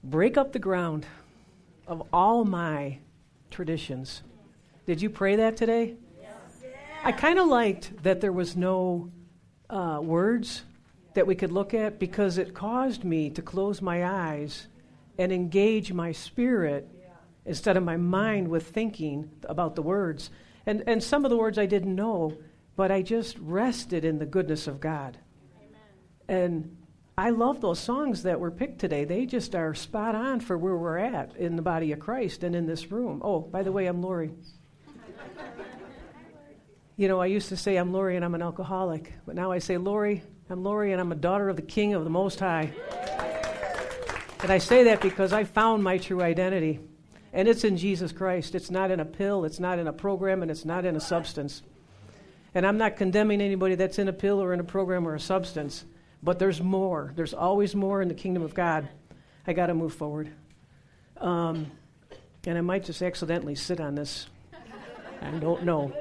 break up the ground of all my traditions. Did you pray that today? Yes. I kind of liked that there was no words that we could look at, because it caused me to close my eyes and engage my spirit instead of my mind with thinking about the words. And some of the words I didn't know, but I just rested in the goodness of God. Amen. And I love those songs that were picked today. They just are spot on for where we're at in the body of Christ and in this room. Oh, by the way, I'm Lori. You know, I used to say I'm Lori and I'm an alcoholic, but now I say, Lori, I'm Lori and I'm a daughter of the King of the Most High. And I say that because I found my true identity, and it's in Jesus Christ. It's not in a pill, it's not in a program, and it's not in a substance. And I'm not condemning anybody that's in a pill or in a program or a substance, but there's more. There's always more in the kingdom of God. I got to move forward. And I might just accidentally sit on this. I don't know.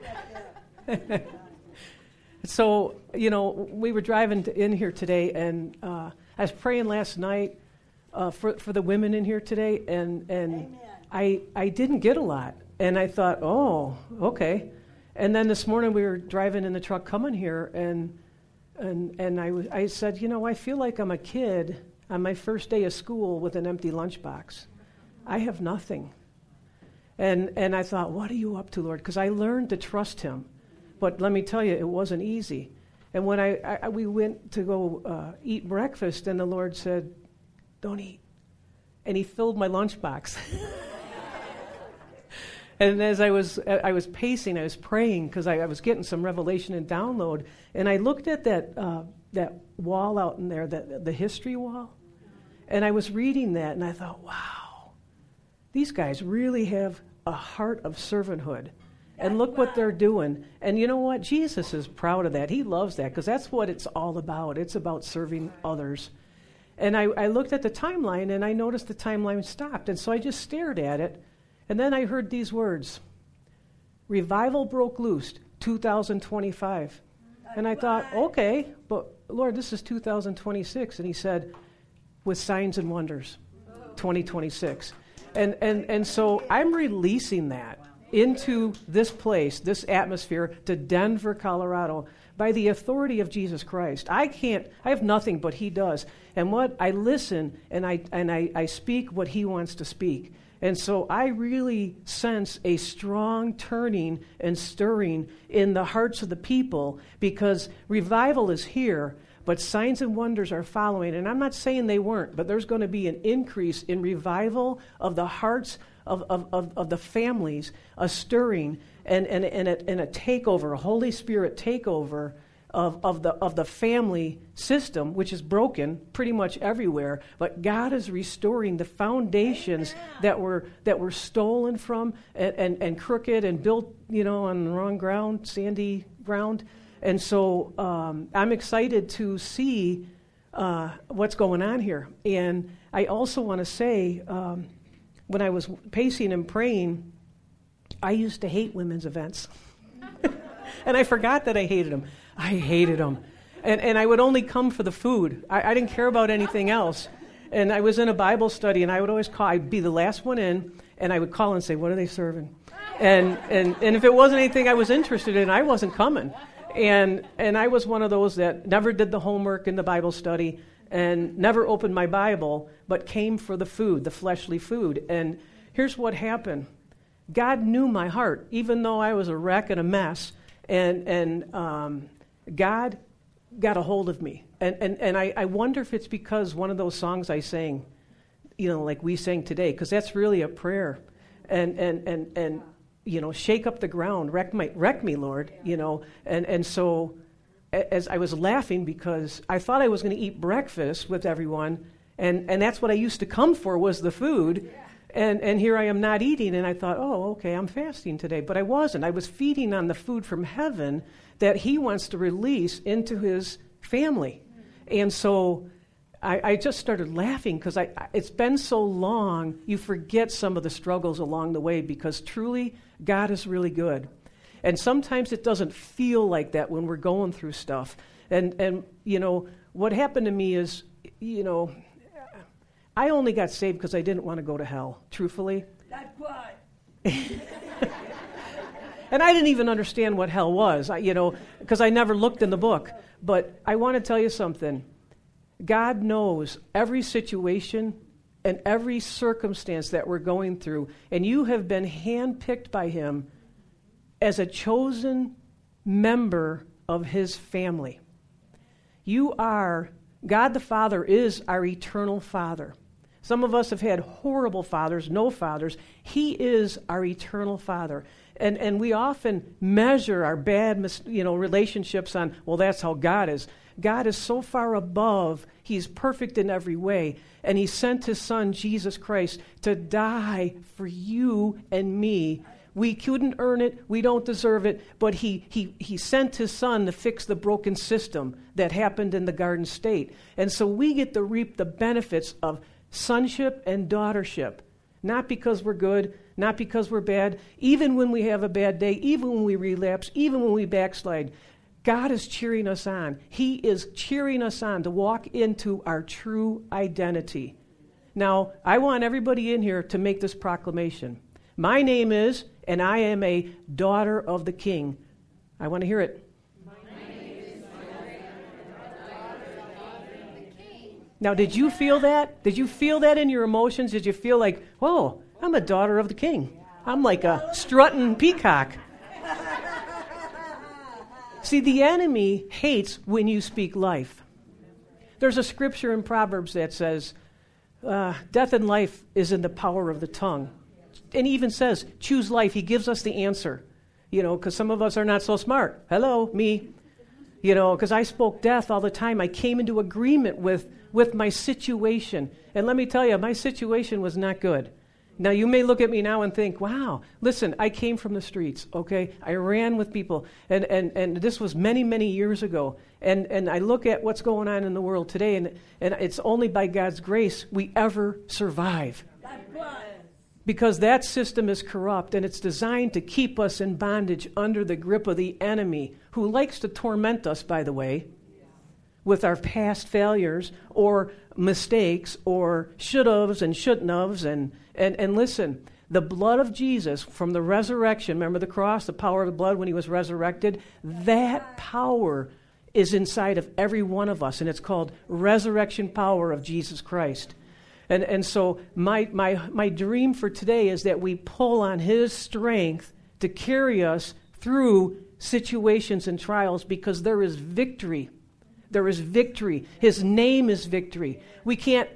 So, you know, we were driving in here today, and I was praying last night for the women in here today, and I didn't get a lot. And I thought, oh, okay. And then this morning we were driving in the truck coming here, and I said, you know, I feel like I'm a kid on my first day of school with an empty lunchbox. I have nothing. And I thought, what are you up to, Lord? Because I learned to trust him. But let me tell you, it wasn't easy. And when we went to go eat breakfast, and the Lord said, don't eat. And he filled my lunchbox. And as I was pacing, I was praying, because I was getting some revelation and download. And I looked at that wall out in there, the history wall. And I was reading that, and I thought, wow, these guys really have a heart of servanthood. And look what they're doing. And you know what? Jesus is proud of that. He loves that, because that's what it's all about. It's about serving others. And I looked at the timeline, and I noticed the timeline stopped. And so I just stared at it. And then I heard these words: revival broke loose, 2025. And I thought, okay, but Lord, this is 2026. And he said, with signs and wonders, 2026. And so I'm releasing that into this place, this atmosphere, to Denver, Colorado, by the authority of Jesus Christ. I have nothing, but he does. And what I listen, and I speak what he wants to speak. And so I really sense a strong turning and stirring in the hearts of the people, because revival is here, but signs and wonders are following. And I'm not saying they weren't, but there's going to be an increase in revival of the hearts of the families, a stirring and a takeover, a Holy Spirit takeover of the family system, which is broken pretty much everywhere. But God is restoring the foundations that were stolen from and crooked and built, on the wrong ground, sandy ground. And so I'm excited to see what's going on here. And I also want to say, when I was pacing and praying, I used to hate women's events. And I forgot that I hated them. I hated them. And I would only come for the food. I didn't care about anything else. And I was in a Bible study, and I would always I'd be the last one in, and I would call and say, what are they serving? And if it wasn't anything I was interested in, I wasn't coming. And I was one of those that never did the homework in the Bible study and never opened my Bible, but came for the food, the fleshly food. And here's what happened. God knew my heart, even though I was a wreck and a mess, and God got a hold of me. And I wonder if it's because one of those songs I sang, like we sang today, because that's really a prayer. And shake up the ground, wreck me, Lord, And so as I was laughing, because I thought I was going to eat breakfast with everyone, and that's what I used to come for, was the food. And here I am not eating, and I thought, oh, okay, I'm fasting today. But I wasn't. I was feeding on the food from heaven that he wants to release into his family. And so I just started laughing, because it's been so long, you forget some of the struggles along the way, because truly, God is really good. And sometimes it doesn't feel like that when we're going through stuff. And what happened to me is, I only got saved because I didn't want to go to hell, truthfully. That's why. And I didn't even understand what hell was, because I never looked in the book. But I want to tell you something. God knows every situation and every circumstance that we're going through, and you have been handpicked by him as a chosen member of his family. God the Father is our eternal Father. Some of us have had horrible fathers, no fathers. He is our eternal Father. And we often measure our bad relationships on, well, that's how God is. God is so far above. He's perfect in every way. And he sent his son, Jesus Christ, to die for you and me. We couldn't earn it. We don't deserve it. But he sent his son to fix the broken system that happened in the Garden State. And so we get to reap the benefits of sonship and daughtership. Not because we're good, not because we're bad. Even when we have a bad day, even when we relapse, even when we backslide, God is cheering us on. He is cheering us on to walk into our true identity. Now, I want everybody in here to make this proclamation. My name is, and I am a daughter of the King. I want to hear it. My name is, now, did you feel that? Did you feel that in your emotions? Did you feel like, whoa, I'm a daughter of the King. I'm like a strutting peacock. See, the enemy hates when you speak life. There's a scripture in Proverbs that says, death and life is in the power of the tongue. And he even says, choose life. He gives us the answer, because some of us are not so smart. Hello, me. Because I spoke death all the time. I came into agreement with my situation. And let me tell you, my situation was not good. Now, you may look at me now and think, wow, listen, I came from the streets, okay? I ran with people, and this was many, many years ago. And I look at what's going on in the world today, and it's only by God's grace we ever survive. Because that system is corrupt, and it's designed to keep us in bondage under the grip of the enemy, who likes to torment us, by the way, with our past failures or mistakes or should-haves and shouldn't-haves. And listen, the blood of Jesus from the resurrection, remember the cross, the power of the blood when he was resurrected? That power is inside of every one of us, and it's called resurrection power of Jesus Christ. And so my dream for today is that we pull on his strength to carry us through situations and trials, because there is victory. There is victory. His name is victory. We can't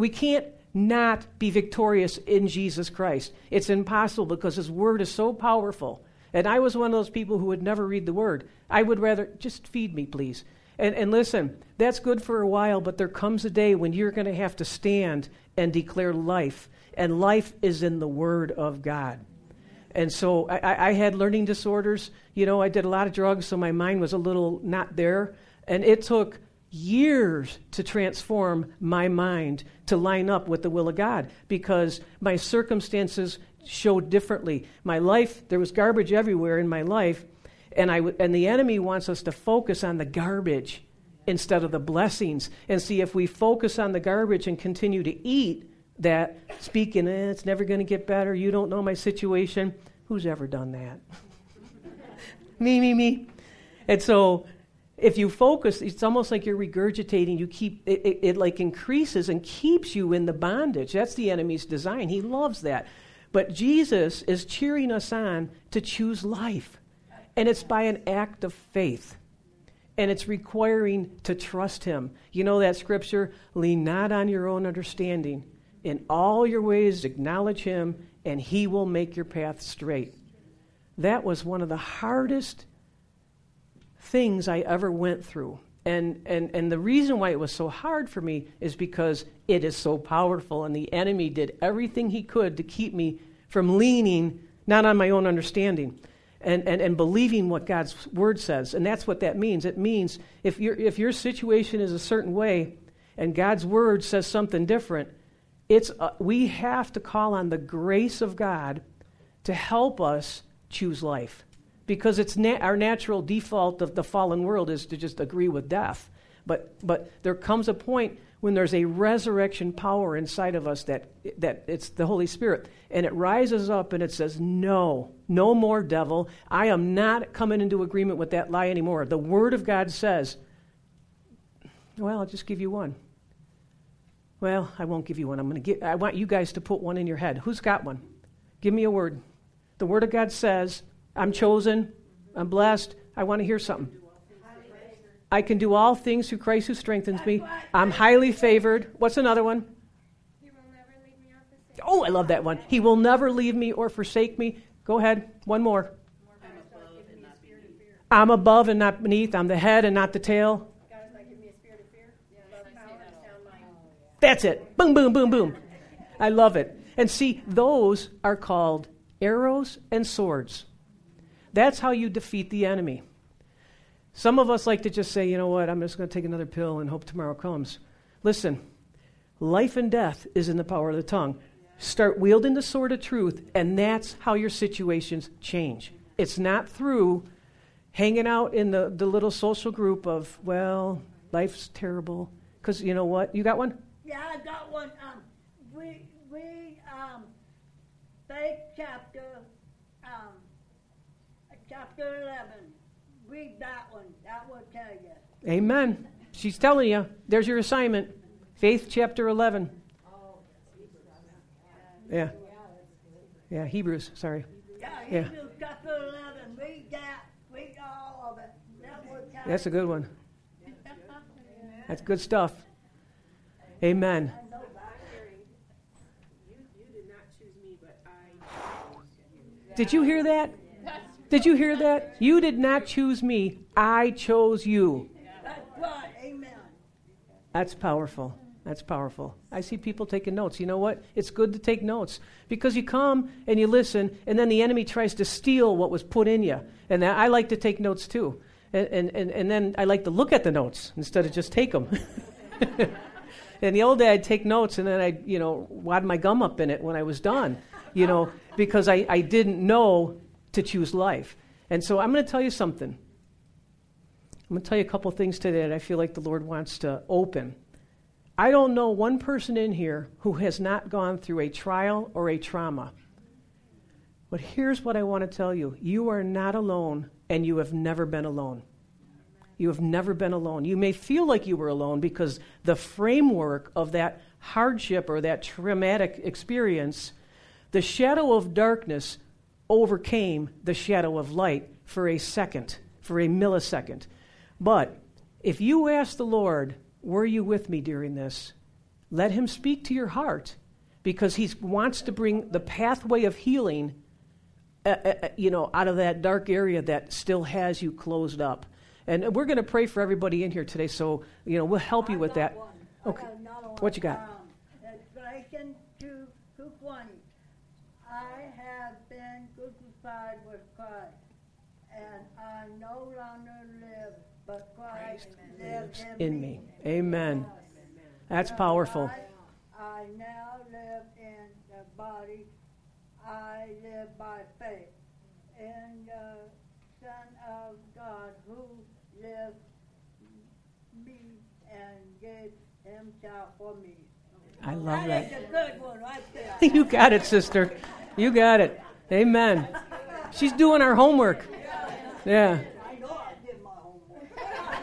not be victorious in Jesus Christ. It's impossible because his word is so powerful. And I was one of those people who would never read the word. I would rather, just feed me, please. And listen, that's good for a while, but there comes a day when you're going to have to stand and declare life. And life is in the word of God. And so I had learning disorders. I did a lot of drugs, so my mind was a little not there. And it took years to transform my mind to line up with the will of God, because my circumstances showed differently. My life, there was garbage everywhere in my life, and the enemy wants us to focus on the garbage instead of the blessings. And see, if we focus on the garbage and continue to eat that, speaking, it's never going to get better, you don't know my situation. Who's ever done that? Me. And so if you focus, it's almost like you're regurgitating. You keep it like increases and keeps you in the bondage. That's the enemy's design. He loves that. But Jesus is cheering us on to choose life. And it's by an act of faith. And it's requiring to trust him. You know that scripture, lean not on your own understanding. In all your ways acknowledge him, and he will make your path straight. That was one of the hardest things I ever went through. And the reason why it was so hard for me is because it is so powerful, and the enemy did everything he could to keep me from leaning not on my own understanding and believing what God's word says. And that's what that means. It means if your situation is a certain way and God's word says something different, we have to call on the grace of God to help us choose life. Because it's our natural default of the fallen world is to just agree with death. But there comes a point when there's a resurrection power inside of us that it's the Holy Spirit, and it rises up and it says, no more, devil. I am not coming into agreement with that lie anymore. The Word of God says, well, I'll just give you one. Well, I won't give you one. I want you guys to put one in your head. Who's got one? Give me a word. The Word of God says, I'm chosen, I'm blessed, I want to hear something. I can do all things through Christ who strengthens me. I'm highly favored. What's another one? He will never leave me or forsake me. Oh, I love that one. He will never leave me or forsake me. Go ahead. One more. I'm above and not beneath. I'm the head and not the tail. God has not given me a spirit of fear. Love, power, and a sound mind. That's it. Boom, boom, boom, boom. I love it. And see, those are called arrows and swords. That's how you defeat the enemy. Some of us like to just say, you know what, I'm just going to take another pill and hope tomorrow comes. Listen, life and death is in the power of the tongue. Start wielding the sword of truth, and that's how your situations change. It's not through hanging out in the little social group of, well, life's terrible. Because you know what? You got one? Yeah, I got one. We faith chapter 11. Read that one. That will tell you. Amen. She's telling you. There's your assignment. Faith chapter 11. Yeah. Yeah, Hebrews, sorry. Yeah, Hebrews chapter 11. Read that. Read all of it. That will tell That's a good one. That's good stuff. Amen. You did not choose me, but I. Did you hear that? Did you hear that? You did not choose me. I chose you. That's right. Amen. That's powerful. That's powerful. I see people taking notes. You know what? It's good to take notes because you come and you listen, and then the enemy tries to steal what was put in you. And I like to take notes too. And then I like to look at the notes instead of just take them. And the old day, I'd take notes, and then I'd, wad my gum up in it when I was done, because I didn't know to choose life. And so I'm going to tell you something. I'm going to tell you a couple things today that I feel like the Lord wants to open. I don't know one person in here who has not gone through a trial or a trauma. But here's what I want to tell you. You are not alone, and you have never been alone. You have never been alone. You may feel like you were alone because the framework of that hardship or that traumatic experience, the shadow of darkness overcame the shadow of light for a second, for a millisecond. But if you ask the Lord, were you with me during this? Let him speak to your heart because he wants to bring the pathway of healing out of that dark area that still has you closed up. And we're going to pray for everybody in here today, so, we'll help you with that. Okay. What you got? Galatians 2:20. I have been crucified with Christ, and I no longer live, but Christ lives in me. Amen. That's powerful. I now live in the body. I live by faith in the Son of God who lived me and gave himself for me. I love that. That is a good one right there. You got it, sister. You got it. Amen. She's doing our homework. Yeah. I know I did my homework.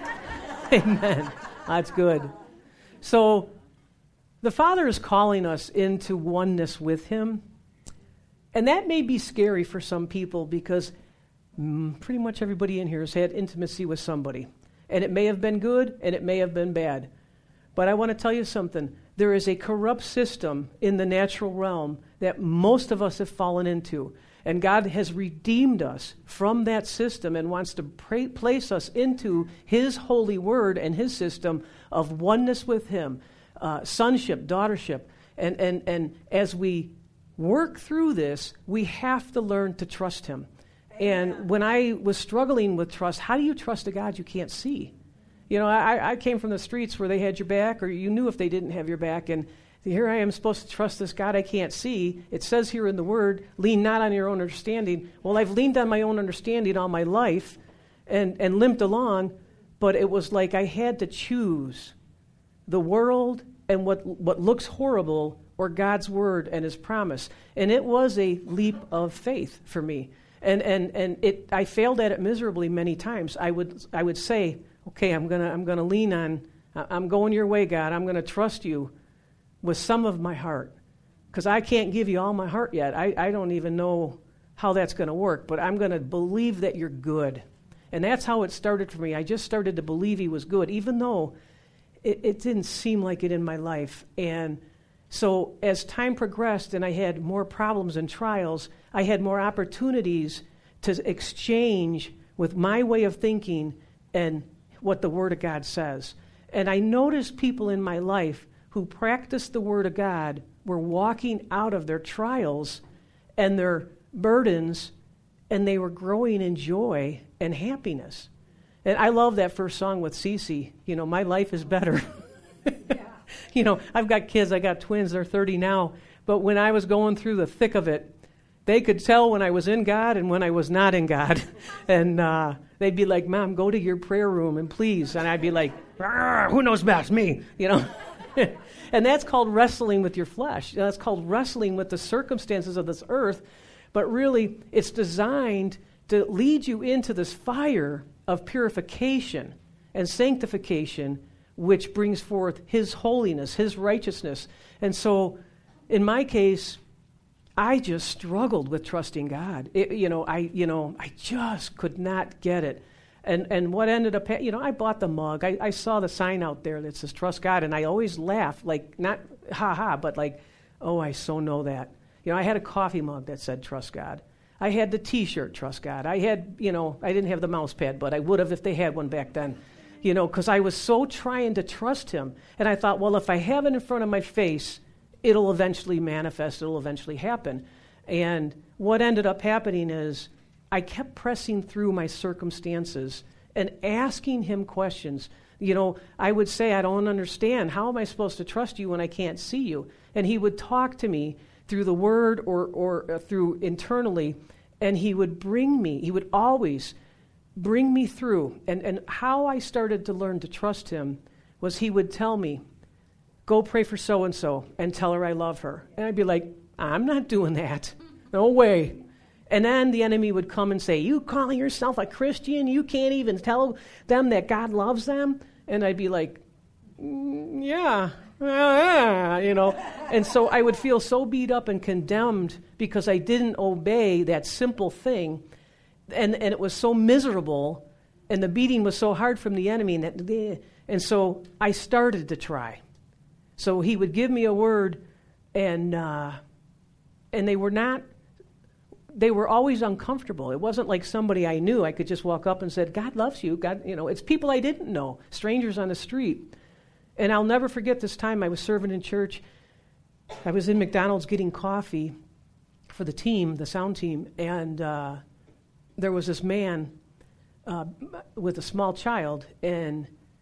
Amen. That's good. So the Father is calling us into oneness with him. And that may be scary for some people because pretty much everybody in here has had intimacy with somebody. And it may have been good and it may have been bad. But I want to tell you something. There is a corrupt system in the natural realm that most of us have fallen into. And God has redeemed us from that system and wants to place us into his holy word and his system of oneness with him, sonship, daughtership. And as we work through this, we have to learn to trust him. And when I was struggling with trust, how do you trust a God you can't see? I came from the streets where they had your back, or you knew if they didn't have your back, and here I am supposed to trust this God I can't see. It says here in the Word, lean not on your own understanding. Well, I've leaned on my own understanding all my life and limped along, but it was like I had to choose the world and what looks horrible, or God's word and his promise. And it was a leap of faith for me. And I failed at it miserably many times. I would say, okay, I'm gonna lean on, I'm going your way, God. I'm gonna trust you with some of my heart, because I can't give you all my heart yet. I don't even know how that's gonna work, but I'm gonna believe that you're good. And that's how it started for me. I just started to believe he was good, even though it didn't seem like it in my life. And so as time progressed and I had more problems and trials, I had more opportunities to exchange with my way of thinking and what the Word of God says. And I noticed people in my life who practiced the Word of God were walking out of their trials and their burdens, and they were growing in joy and happiness. And I love that first song with Cece, My Life is Better. I've got kids, I got twins, they're 30 now. But when I was going through the thick of it, they could tell when I was in God and when I was not in God. And they'd be like, Mom, go to your prayer room and please. And I'd be like, who knows best? Me, And that's called wrestling with your flesh. That's called wrestling with the circumstances of this earth. But really, it's designed to lead you into this fire of purification and sanctification, which brings forth his holiness, his righteousness. And so, in my case, I just struggled with trusting God. I just could not get it. And what ended up, I bought the mug. I saw the sign out there that says trust God, and I always laugh, like, not ha-ha, but like, oh, I so know that. I had a coffee mug that said trust God. I had the T-shirt, trust God. I had, I didn't have the mouse pad, but I would have if they had one back then. Because I was so trying to trust him. And I thought, well, if I have it in front of my face, it'll eventually manifest, it'll eventually happen. And what ended up happening is I kept pressing through my circumstances and asking him questions. I would say, I don't understand. How am I supposed to trust you when I can't see you? And he would talk to me through the word or through internally, and he would always bring me through. And how I started to learn to trust him was he would tell me, go pray for so-and-so and tell her I love her. And I'd be like, I'm not doing that. No way. And then the enemy would come and say, you calling yourself a Christian? You can't even tell them that God loves them? And I'd be like, yeah. And so I would feel so beat up and condemned because I didn't obey that simple thing. And it was so miserable, and the beating was so hard from the enemy. And so I started to try. So he would give me a word, and they were always uncomfortable. It wasn't like somebody I knew. I could just walk up and said, God loves you. God, it's people I didn't know, strangers on the street. And I'll never forget this time I was serving in church. I was in McDonald's getting coffee for the team, the sound team, and there was this man with a small child, and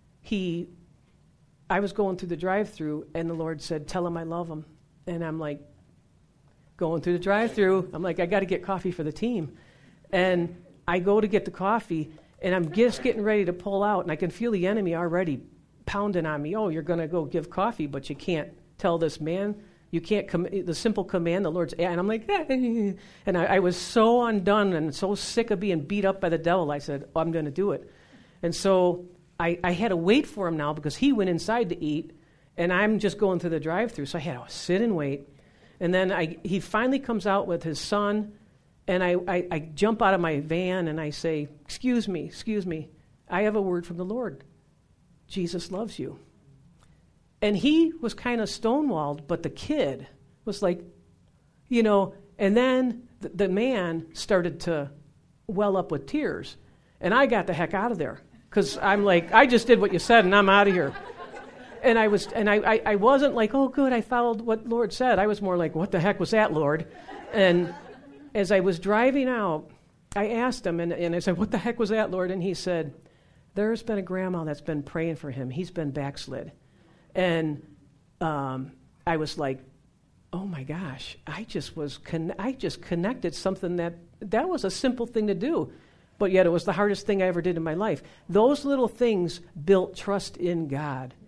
I was going through the drive-thru, and the Lord said, tell him I love him. And I'm like, going through the drive-thru, I'm like, I got to get coffee for the team. And I go to get the coffee, and I'm just getting ready to pull out, and I can feel the enemy already pounding on me. Oh, you're going to go give coffee, but you can't tell this man. You can't, the simple command, the Lord's, and I'm like, and I was so undone and so sick of being beat up by the devil, I said, I'm going to do it. And so I had to wait for him now because he went inside to eat, and I'm just going through the drive-thru, so I had to sit and wait. And then he finally comes out with his son, and I jump out of my van, and I say, excuse me, I have a word from the Lord. Jesus loves you. And he was kind of stonewalled, but the kid was like, and then the man started to well up with tears. And I got the heck out of there because I'm like, I just did what you said and I'm out of here. And I wasn't like, oh, good, I followed what Lord said. I was more like, what the heck was that, Lord? And as I was driving out, I asked him, and I said, what the heck was that, Lord? And he said, there's been a grandma that's been praying for him. He's been backslid. And I was like, oh my gosh, I just connected something that was a simple thing to do, but yet it was the hardest thing I ever did in my life. Those little things built trust in God.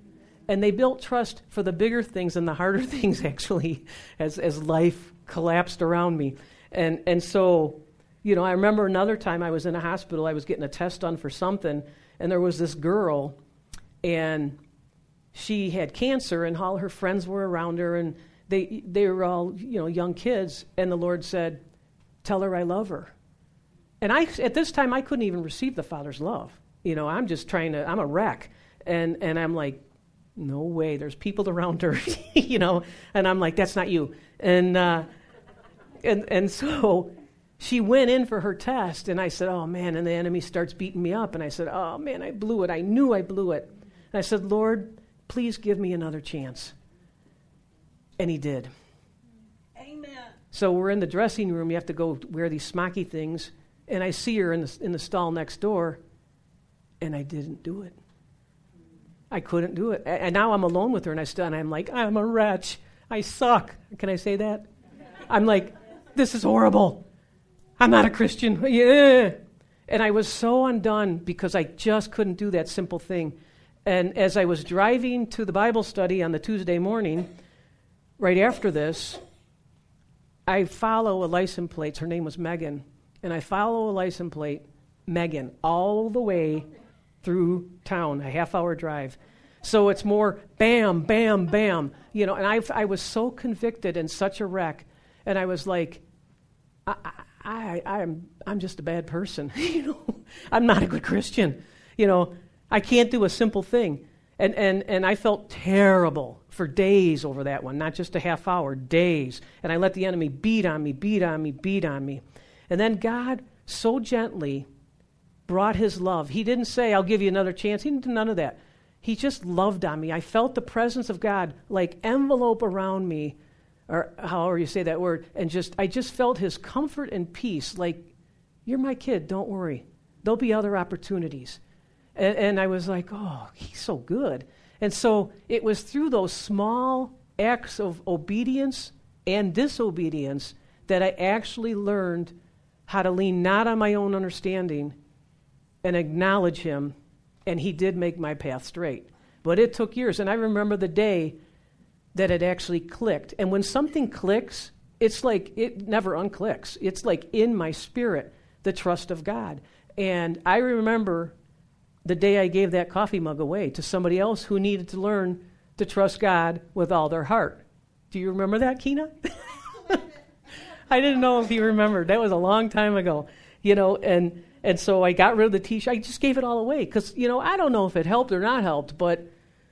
And they built trust for the bigger things and the harder things, actually, as life collapsed around me. And so, I remember another time I was in a hospital. I was getting a test done for something, and there was this girl, and she had cancer, and all her friends were around her, and they were all, young kids, and the Lord said, tell her I love her. And at this time, I couldn't even receive the Father's love. I'm just I'm a wreck. And I'm like, no way, there's people around her, and I'm like, that's not you. And so she went in for her test, and I said, oh, man, and the enemy starts beating me up, and I said, oh, man, I blew it. I knew I blew it. And I said, Lord, please give me another chance. And he did. Amen. So we're in the dressing room. You have to go wear these smocky things, and I see her in the stall next door, and I didn't do it. I couldn't do it. And now I'm alone with her, and I'm like, I'm a wretch. I suck. Can I say that? I'm like, this is horrible. I'm not a Christian. Yeah. And I was so undone because I just couldn't do that simple thing. And as I was driving to the Bible study on the Tuesday morning, right after this, I follow a license plate. Her name was Megan. And I follow a license plate, Megan, all the way through town, a half-hour drive. So it's more bam, bam, bam. And I was so convicted and such a wreck. And I was like, I'm just a bad person. I'm not a good Christian. I can't do a simple thing. And I felt terrible for days over that one, not just a half hour, days. And I let the enemy beat on me. And then God so gently brought his love. He didn't say, I'll give you another chance. He didn't do none of that. He just loved on me. I felt the presence of God like envelope around me, or however you say that word, and I just felt his comfort and peace, like, you're my kid, don't worry. There'll be other opportunities. And I was like, oh, he's so good. And so it was through those small acts of obedience and disobedience that I actually learned how to lean not on my own understanding and acknowledge him, and he did make my path straight. But it took years, and I remember the day that it actually clicked. And when something clicks, it's like it never unclicks. It's like in my spirit, the trust of God. And I remember the day I gave that coffee mug away to somebody else who needed to learn to trust God with all their heart. Do you remember that, Keena? I didn't know if you remembered. That was a long time ago. And so I got rid of the T-shirt. I just gave it all away because, I don't know if it helped or not helped, but,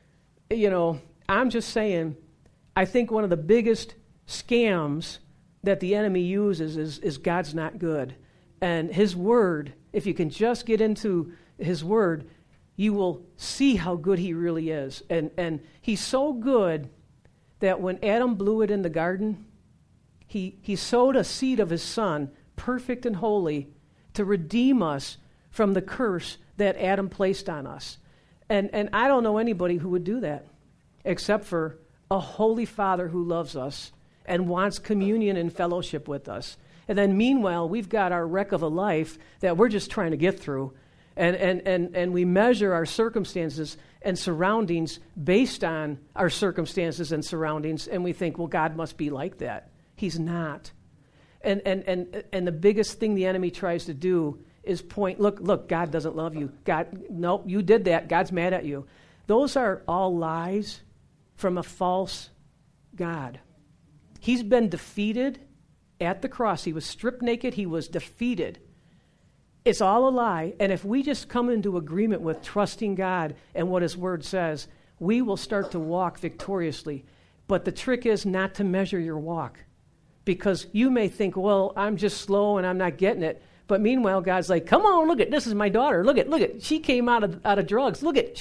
I'm just saying, I think one of the biggest scams that the enemy uses is God's not good. And his word, if you can just get into his word, you will see how good he really is. And he's so good that when Adam blew it in the garden, he sowed a seed of his son, perfect and holy, to redeem us from the curse that Adam placed on us. And I don't know anybody who would do that except for a holy Father who loves us and wants communion and fellowship with us. And then meanwhile, we've got our wreck of a life that we're just trying to get through. And we measure our circumstances and surroundings based on our circumstances and surroundings, and we think, well, God must be like that. He's not. And the biggest thing the enemy tries to do is point, look, God doesn't love you. Nope, you did that. God's mad at you. Those are all lies from a false God. He's been defeated at the cross. He was stripped naked. He was defeated. It's all a lie. And if we just come into agreement with trusting God and what his word says, we will start to walk victoriously. But the trick is not to measure your walk. Because you may think, well, I'm just slow and I'm not getting it. But meanwhile, God's like, come on, look at, this is my daughter. Look at, she came out of drugs. Look at,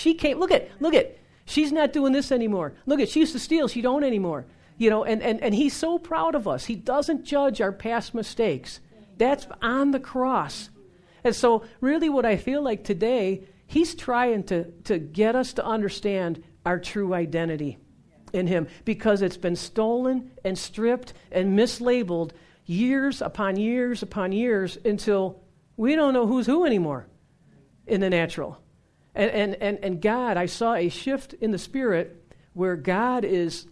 she's not doing this anymore. Look at, she used to steal, she don't anymore. And he's so proud of us. He doesn't judge our past mistakes. That's on the cross. And so really what I feel like today, he's trying to get us to understand our true identity in him, because it's been stolen and stripped and mislabeled years upon years upon years until we don't know who's who anymore in the natural. And God, I saw a shift in the spirit where God is,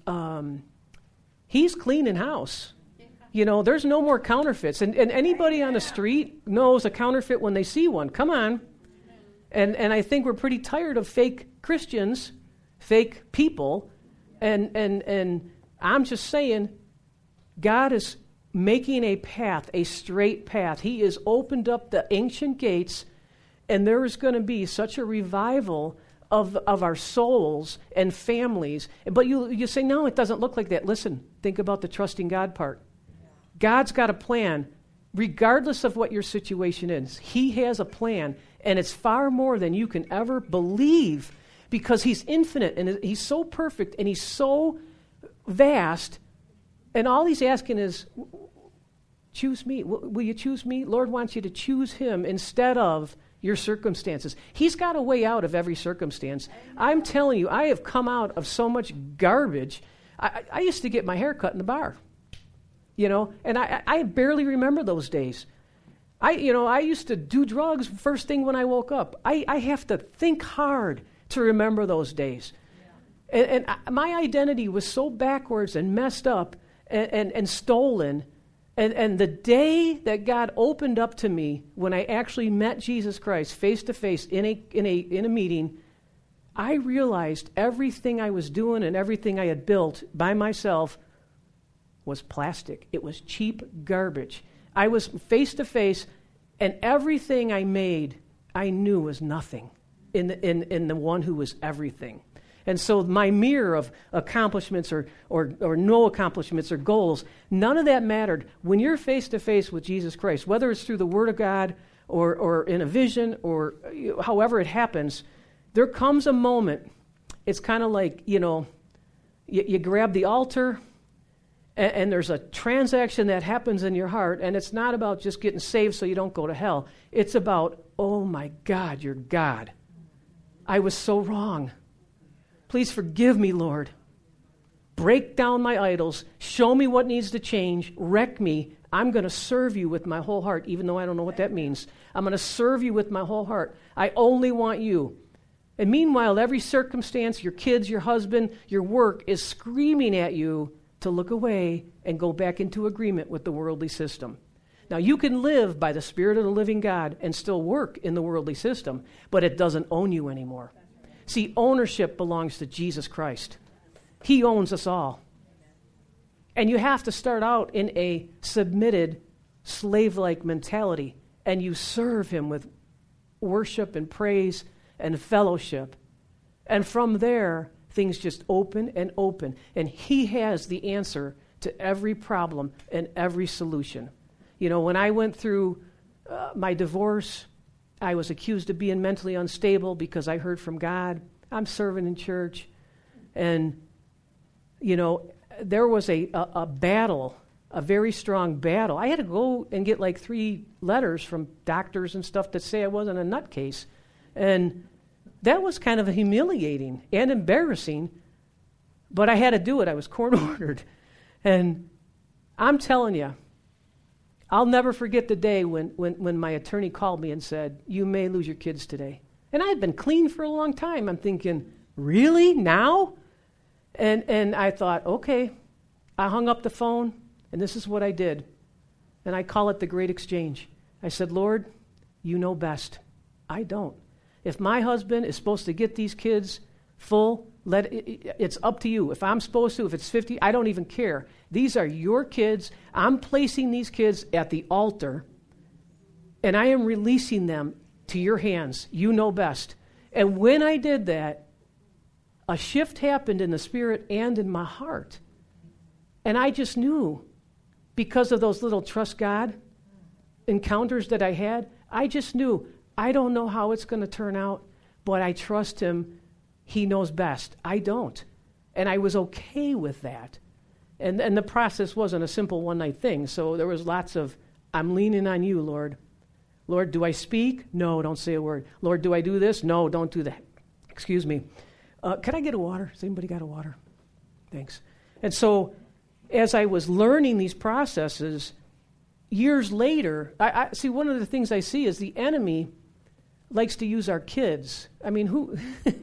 he's cleaning house. You know, there's no more counterfeits. And anybody on the street knows a counterfeit when they see one. Come on. And I think we're pretty tired of fake Christians, fake people. And I'm just saying, God is making a path, a straight path. He has opened up the ancient gates, and there is going to be such a revival of our souls and families. But you say, no, it doesn't look like that. Listen, think about the trusting God part. God's got a plan, regardless of what your situation is. He has a plan, and it's far more than you can ever believe, because he's infinite, and he's so perfect, and he's so vast, and all he's asking is, choose me. Will you choose me? Lord wants you to choose him instead of your circumstances. He's got a way out of every circumstance. I'm telling you, I have come out of so much garbage. I used to get my hair cut in the bar, you know, and I barely remember those days. I used to do drugs first thing when I woke up. I have to think hard to remember those days. And my identity was so backwards and messed up and stolen. And the day that God opened up to me, when I actually met Jesus Christ face to face in a meeting, I realized everything I was doing and everything I had built by myself was plastic. It was cheap garbage. I was face to face, and everything I made, I knew was nothing in the one who was everything. And so my mirror of accomplishments or no accomplishments or goals, none of that mattered. When you're face to face with Jesus Christ, whether it's through the Word of God or in a vision or however it happens, there comes a moment. It's kind of like, you grab the altar, and there's a transaction that happens in your heart, and it's not about just getting saved so you don't go to hell. It's about, oh my God, you're God. I was so wrong. Please forgive me, Lord. Break down my idols. Show me what needs to change. Wreck me. I'm going to serve you with my whole heart, even though I don't know what that means. I'm going to serve you with my whole heart. I only want you. And meanwhile, every circumstance, your kids, your husband, your work is screaming at you to look away and go back into agreement with the worldly system. Now, you can live by the Spirit of the living God and still work in the worldly system, but it doesn't own you anymore. See, ownership belongs to Jesus Christ. He owns us all. And you have to start out in a submitted, slave-like mentality, and you serve him with worship and praise and fellowship. And from there, things just open and open. And he has the answer to every problem and every solution. You know, when I went through my divorce, I was accused of being mentally unstable because I heard from God. I'm serving in church. And, there was a battle, a very strong battle. I had to go and get like 3 letters from doctors and stuff that say I wasn't a nutcase. And that was kind of humiliating and embarrassing, but I had to do it. I was court-ordered. And I'm telling you, I'll never forget the day when my attorney called me and said, you may lose your kids today. And I had been clean for a long time. I'm thinking, really? Now? And I thought, okay. I hung up the phone, and this is what I did. And I call it the Great Exchange. I said, Lord, you know best. I don't. If my husband is supposed to get these kids full, it's up to you. If I'm supposed to, if it's 50, I don't even care. These are your kids. I'm placing these kids at the altar, and I am releasing them to your hands. You know best. And when I did that, a shift happened in the spirit and in my heart. And I just knew, because of those little trust God encounters that I had, I just knew, I don't know how it's going to turn out, but I trust him. He knows best. I don't. And I was okay with that. And the process wasn't a simple one-night thing. So there was lots of, I'm leaning on you, Lord. Lord, do I speak? No, don't say a word. Lord, do I do this? No, don't do that. Excuse me. Can I get a water? Has anybody got a water? Thanks. And so as I was learning these processes, years later, I see one of the things I see is the enemy likes to use our kids. I mean,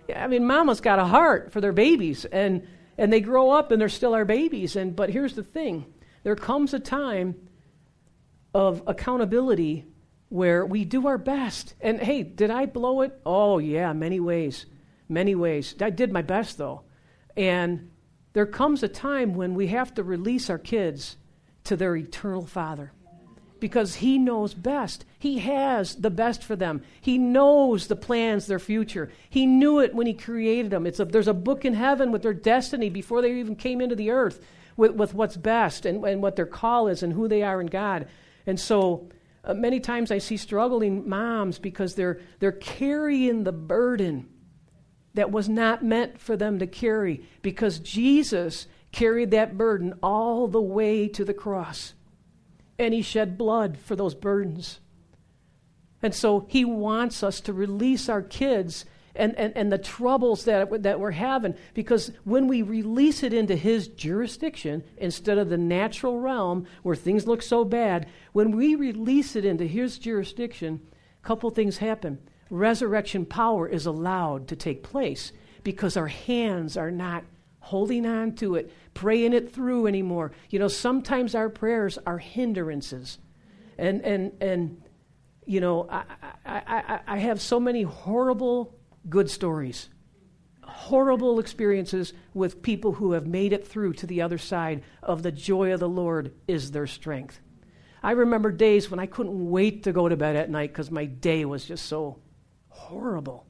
I mean, mama's got a heart for their babies, and they grow up and they're still our babies. But here's the thing. There comes a time of accountability where we do our best. And hey, did I blow it? Oh, yeah, many ways. Many ways. I did my best, though. And there comes a time when we have to release our kids to their eternal Father because He knows best. He has the best for them. He knows the plans, their future. He knew it when He created them. There's a book in heaven with their destiny before they even came into the earth with what's best and what their call is and who they are in God. And so many times I see struggling moms because they're carrying the burden that was not meant for them to carry because Jesus carried that burden all the way to the cross. And He shed blood for those burdens. And so He wants us to release our kids and the troubles that we're having, because when we release it into His jurisdiction instead of the natural realm where things look so bad, when we release it into His jurisdiction, a couple things happen. Resurrection power is allowed to take place because our hands are not holding on to it, praying it through anymore. You know, sometimes our prayers are hindrances. And you know, I have so many horrible good stories, horrible experiences with people who have made it through to the other side of the joy of the Lord is their strength. I remember days when I couldn't wait to go to bed at night because my day was just so horrible.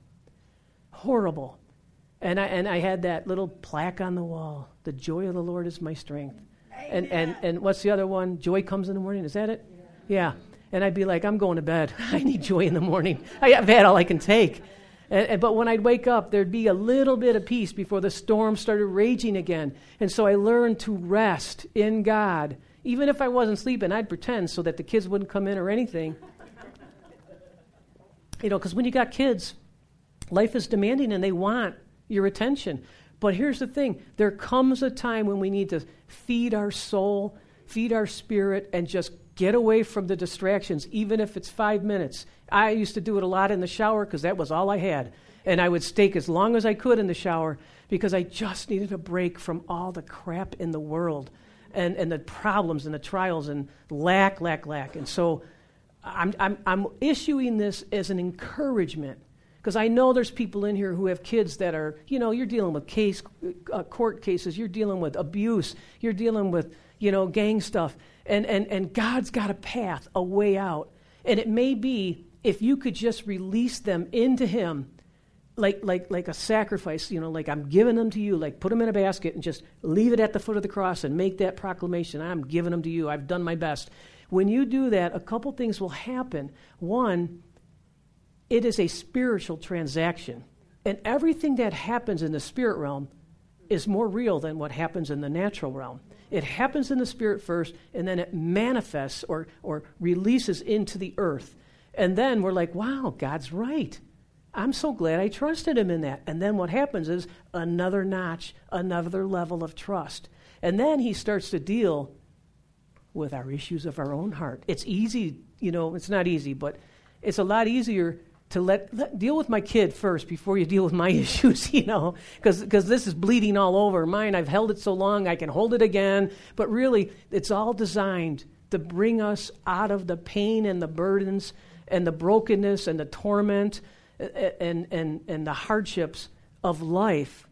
And I had that little plaque on the wall, the joy of the Lord is my strength. And what's the other one? Joy comes in the morning, is that it? Yeah. And I'd be like, I'm going to bed. I need joy in the morning. I've had all I can take. But when I'd wake up, there'd be a little bit of peace before the storm started raging again. And so I learned to rest in God. Even if I wasn't sleeping, I'd pretend so that the kids wouldn't come in or anything. You know, because when you got kids, life is demanding and they want your attention. But here's the thing. There comes a time when we need to feed our soul, feed our spirit, and just get away from the distractions, even if it's 5 minutes. I used to do it a lot in the shower because that was all I had. And I would stay as long as I could in the shower because I just needed a break from all the crap in the world and the problems and the trials and lack. And so I'm issuing this as an encouragement because I know there's people in here who have kids that are, you know, you're dealing with court cases, you're dealing with abuse, you're dealing with, you know, gang stuff. And God's got a path, a way out. And it may be if you could just release them into Him, like a sacrifice, you know, like I'm giving them to you, like put them in a basket and just leave it at the foot of the cross and make that proclamation. I'm giving them to you. I've done my best. When you do that, a couple things will happen. One, it is a spiritual transaction. And everything that happens in the spirit realm is more real than what happens in the natural realm. It happens in the spirit first, and then it manifests or releases into the earth. And then we're like, wow, God's right. I'm so glad I trusted Him in that. And then what happens is another notch, another level of trust. And then He starts to deal with our issues of our own heart. It's easy, you know, it's not easy, but it's a lot easier to deal with my kid first before you deal with my issues, you know, because this is bleeding all over. Mine, I've held it so long, I can hold it again. But really, it's all designed to bring us out of the pain and the burdens and the brokenness and the torment and the hardships of life.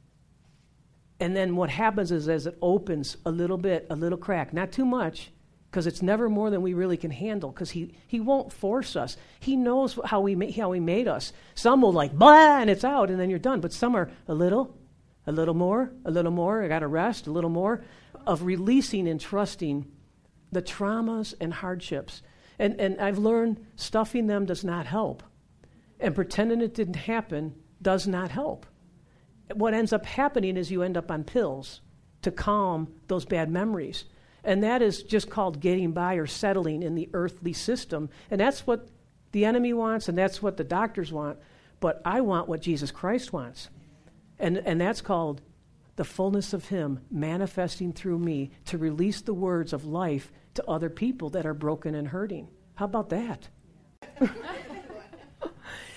And then what happens is as it opens a little bit, a little crack, not too much, because it's never more than we really can handle, because he won't force us. He knows how He made us. Some will like, blah, and it's out, and then you're done. But some are a little more, I got to rest, a little more, of releasing and trusting the traumas and hardships. And I've learned stuffing them does not help. And pretending it didn't happen does not help. What ends up happening is you end up on pills to calm those bad memories. And that is just called getting by or settling in the earthly system. And that's what the enemy wants, and that's what the doctors want. But I want what Jesus Christ wants. And that's called the fullness of Him manifesting through me to release the words of life to other people that are broken and hurting. How about that?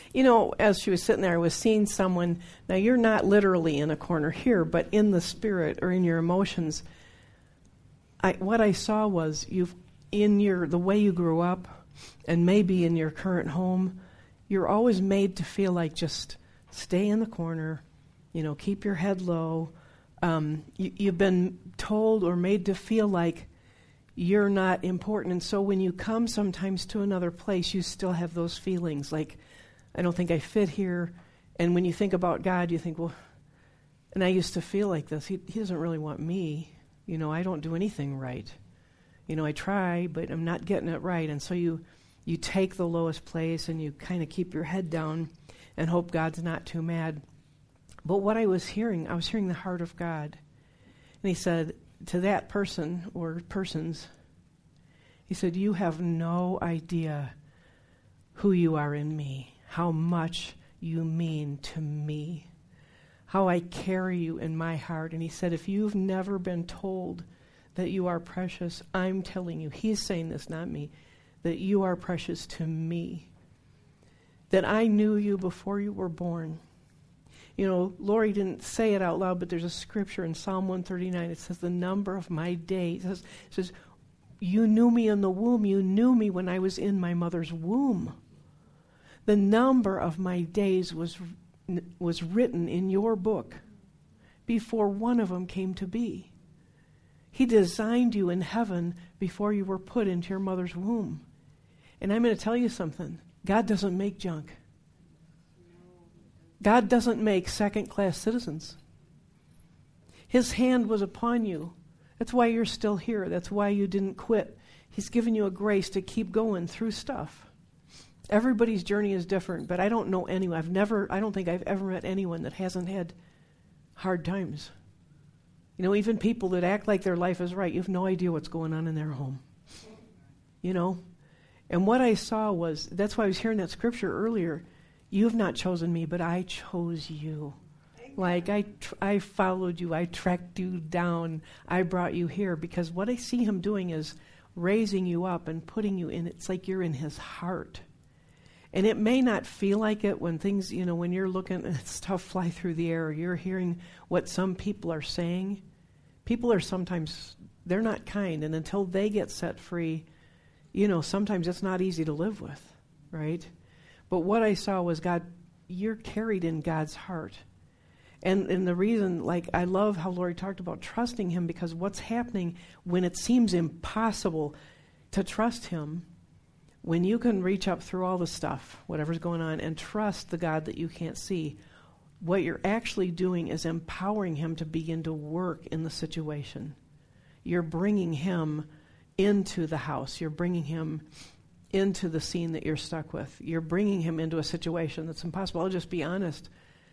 As she was sitting there, I was seeing someone. Now, you're not literally in a corner here, but in the spirit or in your emotions, what I saw was the way you grew up, and maybe in your current home, you're always made to feel like just stay in the corner, keep your head low. You've been told or made to feel like you're not important. And so when you come sometimes to another place, you still have those feelings like, I don't think I fit here. And when you think about God, you think, well, and I used to feel like this. He doesn't really want me. I don't do anything right. I try, but I'm not getting it right. And so you take the lowest place and you kind of keep your head down and hope God's not too mad. But what I was hearing the heart of God. And he said to that person or persons, he said, you have no idea who you are in me, how much you mean to me, how I carry you in my heart. And he said, if you've never been told that you are precious, I'm telling you, he's saying this, not me, that you are precious to me, that I knew you before you were born. Lori didn't say it out loud, but there's a scripture in Psalm 139. It says, the number of my days. It says, you knew me in the womb. You knew me when I was in my mother's womb. The number of my days was written in your book before one of them came to be. He designed you in heaven before you were put into your mother's womb. And I'm going to tell you something. God doesn't make junk. God doesn't make second-class citizens. His hand was upon you. That's why you're still here. That's why you didn't quit. He's given you a grace to keep going through stuff. Everybody's journey is different, but I don't know anyone. I don't think I've ever met anyone that hasn't had hard times. Even people that act like their life is right, you have no idea what's going on in their home. And what I saw was, that's why I was hearing that scripture earlier, you have not chosen me, but I chose you. Like I followed you, I tracked you down, I brought you here, because what I see him doing is raising you up and putting you in, it's like you're in his heart. And it may not feel like it when things, when you're looking at stuff fly through the air, or you're hearing what some people are saying. People are sometimes, they're not kind, and until they get set free, sometimes it's not easy to live with, right? But what I saw was God, you're carried in God's heart. And the reason, I love how Lori talked about trusting him, because what's happening when it seems impossible to trust him, when you can reach up through all the stuff, whatever's going on, and trust the God that you can't see, what you're actually doing is empowering him to begin to work in the situation. You're bringing him into the house. You're bringing him into the scene that you're stuck with. You're bringing him into a situation that's impossible. I'll just be honest.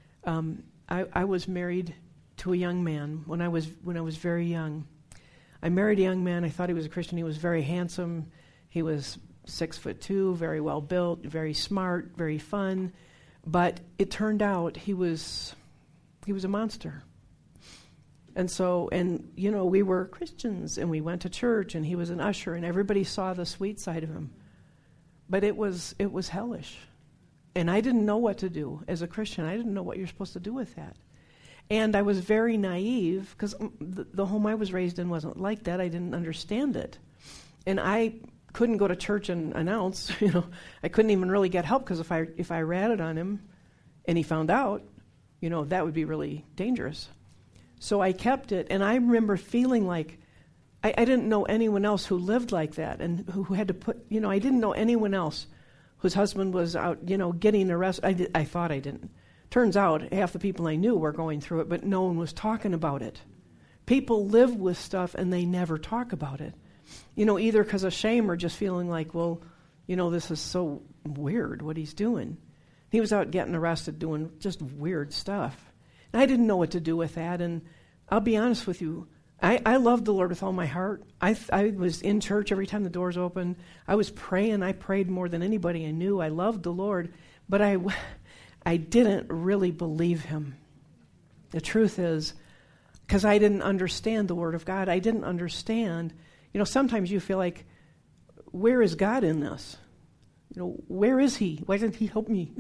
I was married to a young man when I was very young. I married a young man. I thought he was a Christian. He was very handsome. He was 6'2", very well built, very smart, very fun. But it turned out he was a monster. And so, we were Christians, and we went to church, and he was an usher, and everybody saw the sweet side of him. But it was hellish. And I didn't know what to do as a Christian. I didn't know what you're supposed to do with that. And I was very naive, because the home I was raised in wasn't like that. I didn't understand it. And I couldn't go to church and announce, I couldn't even really get help, because if I ratted on him and he found out, that would be really dangerous. So I kept it, and I remember feeling like I didn't know anyone else who lived like that, and who had to put, I didn't know anyone else whose husband was out, getting arrested. I thought I didn't. Turns out half the people I knew were going through it, but no one was talking about it. People live with stuff and they never talk about it. Either because of shame or just feeling like, well, this is so weird what he's doing. He was out getting arrested doing just weird stuff. And I didn't know what to do with that. And I'll be honest with you, I loved the Lord with all my heart. I was in church every time the doors opened. I was praying. I prayed more than anybody I knew. I loved the Lord. But I didn't really believe him. The truth is, because I didn't understand the Word of God. I didn't understand. Sometimes you feel like, where is God in this? Where is he? Why didn't he help me?